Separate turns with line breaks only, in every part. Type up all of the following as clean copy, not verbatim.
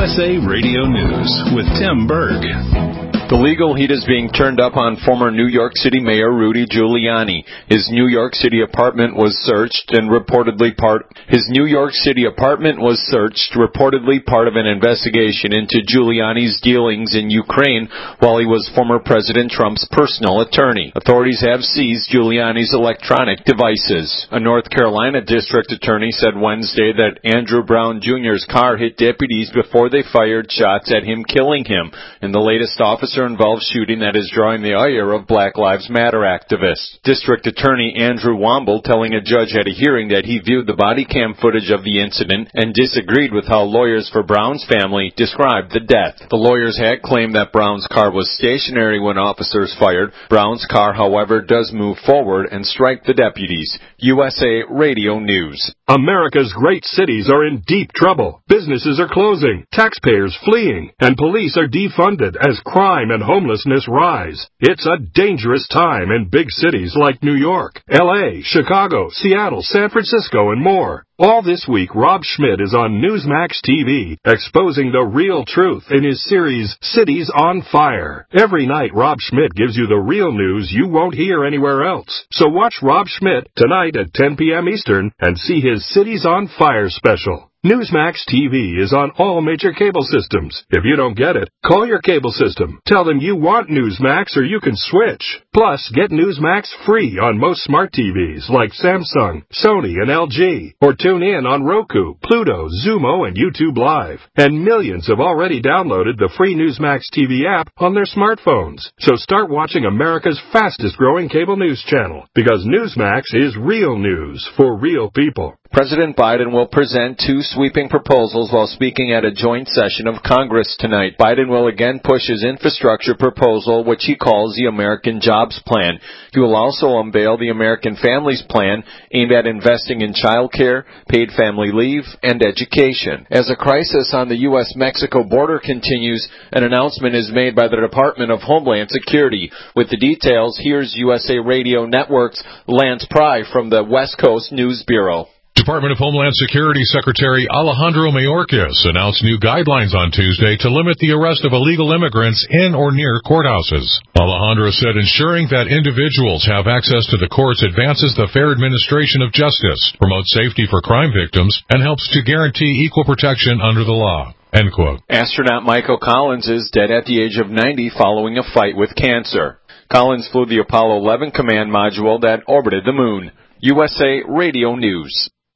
USA Radio News with Tim Berg.
The legal heat is being turned up on former New York City Mayor Rudy Giuliani. His New York City apartment was searched and reportedly part of an investigation into Giuliani's dealings in Ukraine while he was former President Trump's personal attorney. Authorities have seized Giuliani's electronic devices. A North Carolina district attorney said Wednesday that Andrew Brown Jr.'s car hit deputies before they fired shots at him, killing him. In the latest officer-involved shooting that is drawing the ire of Black Lives Matter activists. District Attorney Andrew Womble telling a judge at a hearing that he viewed the body cam footage of the incident and disagreed with how lawyers for Brown's family described the death. The lawyers had claimed that Brown's car was stationary when officers fired. Brown's car, however, does move forward and strike the deputies. USA Radio News.
America's great cities are in deep trouble. Businesses are closing, taxpayers fleeing, and police are defunded as crime and homelessness rise. It's a dangerous time in big cities like New York, L.A., Chicago, Seattle, San Francisco, and more. All this week, Rob Schmidt is on Newsmax TV, exposing the real truth in his series, Cities on Fire. Every night, Rob Schmidt gives you the real news you won't hear anywhere else. So watch Rob Schmidt tonight at 10 p.m. Eastern and see his Cities on Fire special. Newsmax TV is on all major cable systems. If you don't get it, call your cable system. Tell them you want Newsmax or you can switch. Plus, get Newsmax free on most smart TVs like Samsung, Sony, and LG. Or tune in on Roku, Pluto, Zumo, and YouTube Live. And millions have already downloaded the free Newsmax TV app on their smartphones. So start watching America's fastest growing cable news channel, because Newsmax is real news for real people.
President Biden will present two sweeping proposals while speaking at a joint session of Congress tonight. Biden will again push his infrastructure proposal, which he calls the American Jobs Plan. He will also unveil the American Families Plan, aimed at investing in child care, paid family leave, and education. As a crisis on the U.S.-Mexico border continues, an announcement is made by the Department of Homeland Security. With the details, here's USA Radio Network's Lance Pry from the West Coast News Bureau.
Department of Homeland Security Secretary Alejandro Mayorkas announced new guidelines on Tuesday to limit the arrest of illegal immigrants in or near courthouses. Alejandro said ensuring that individuals have access to the courts advances the fair administration of justice, promotes safety for crime victims, and helps to guarantee equal protection under the law. End quote.
Astronaut Michael Collins is dead at the age of 90 following a fight with cancer. Collins flew the Apollo 11 command module that orbited the moon. USA Radio News.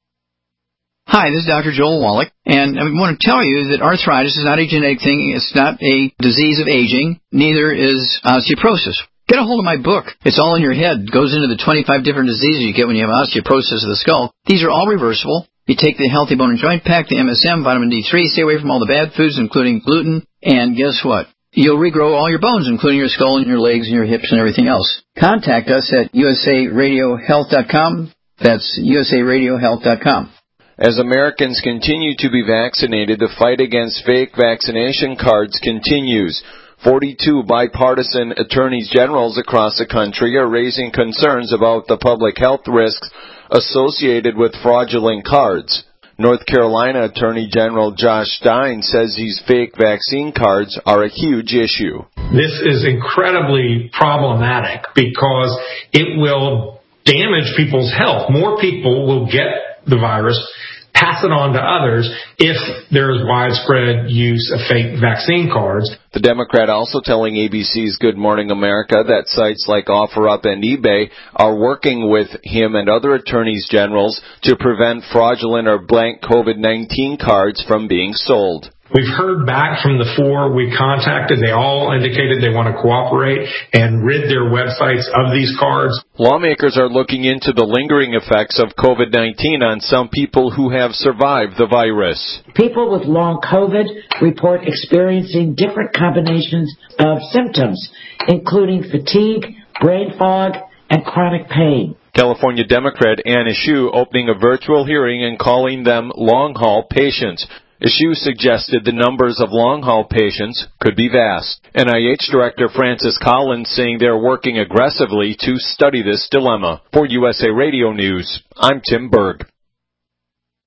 Hi, this is Dr. Joel Wallach, and I want to tell you that arthritis is not a genetic thing. It's not a disease of aging. Neither is osteoporosis. Get a hold of my book. It's all in your head. It goes into the 25 different diseases you get when you have osteoporosis of the skull. These are all reversible. You take the Healthy Bone and Joint Pack, the MSM, vitamin D3, stay away from all the bad foods, including gluten, and guess what? You'll regrow all your bones, including your skull and your legs and your hips and everything else. Contact us at usaradiohealth.com. That's usaradiohealth.com.
As Americans continue to be vaccinated, the fight against fake vaccination cards continues. 42 bipartisan attorneys generals across the country are raising concerns about the public health risks associated with fraudulent cards. North Carolina Attorney General Josh Stein says these fake vaccine cards are a huge issue.
This is incredibly problematic because it will damage people's health. More people will get the virus, pass it on to others if there is widespread use of fake vaccine cards.
The Democrat also telling ABC's Good Morning America that sites like OfferUp and eBay are working with him and other attorneys generals to prevent fraudulent or blank COVID-19 cards from being sold.
We've heard back from the four we contacted. They all indicated they want to cooperate and rid their websites of these cards.
Lawmakers are looking into the lingering effects of COVID-19 on some people who have survived the virus.
People with long COVID report experiencing different combinations of symptoms, including fatigue, brain fog, and chronic pain.
California Democrat Ann Eshoo opening a virtual hearing and calling them long-haul patients. Eshoo suggested the numbers of long-haul patients could be vast. NIH Director Francis Collins saying they're working aggressively to study this dilemma. For USA Radio News, I'm Tim Berg.